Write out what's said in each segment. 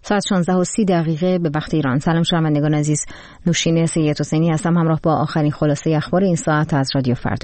ساعت 16:30 به وقت ایران. سلام شنوندگان عزیز، نوشین سید حسینی هستم همراه با آخرین خلاصه اخبار این ساعت از رادیو فردا.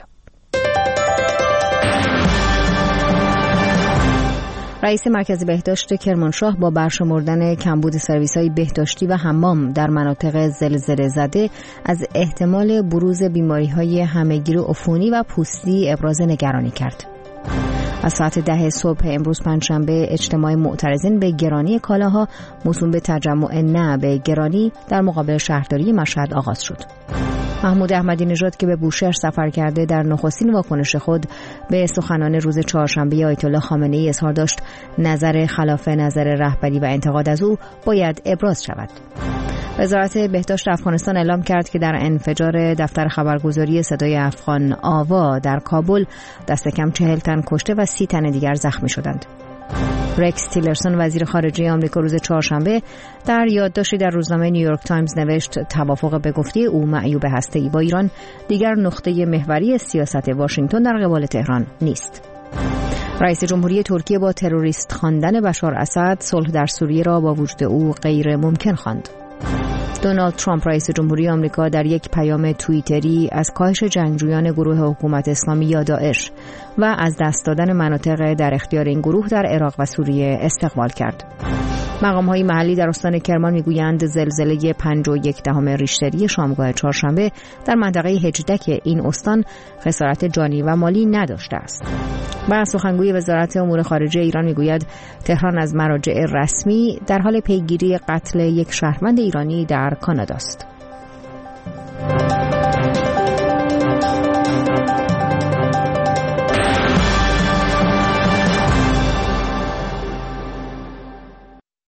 رئیس مرکز بهداشت کرمانشاه با برشمردن کمبود سرویس‌های بهداشتی و حمام در مناطق زلزله زده از احتمال بروز بیماری‌های همه‌گیر عفونی و پوستی ابراز نگرانی کرد. از ساعت 10 صبح امروز پنجشنبه اجتماع معترضین به گرانی کالاها موسوم به تجمع نه به گرانی در مقابل شهرداری مشهد آغاز شد. محمود احمدی نژاد که به بوشهر سفر کرده در نخستین واکنش خود به سخنان روز چهارشنبه آیت الله خامنه‌ای اظهار داشت نظر خلاف نظر رهبری و انتقاد از او باید ابراز شود. وزارت بهداشت افغانستان اعلام کرد که در انفجار دفتر خبرگزاری صدای افغان آوا در کابل دست کم 40 تن کشته و 30 تن دیگر زخمی شدند. رکس تیلرسون وزیر خارجه آمریکا روز چهارشنبه در یادداشتی در روزنامه نیویورک تایمز نوشت توافق به گفته او معیوب هسته‌ای با ایران دیگر نقطه محوری سیاست واشنگتن در قبال تهران نیست. رئیس جمهوری ترکیه با تروریست خواندن بشار اسد صلح در سوریه را با وجود او غیر ممکن خواند. دونالد ترامپ رئیس جمهوری آمریکا در یک پیام توییتری از کاهش جنگجویان گروه حکومت اسلامی یا داعش و از دست دادن مناطق در اختیار این گروه در عراق و سوریه استقبال کرد. مقام‌های محلی در استان کرمان می‌گویند زلزله 5.1 ریشتری شامگاه چهارشنبه در منطقه هجدک این استان خسارت جانی و مالی نداشته است. و سخنگوی وزارت امور خارجه ایران می‌گوید تهران از مراجع رسمی در حال پیگیری قتل یک شهروند ایرانی در کانادا است.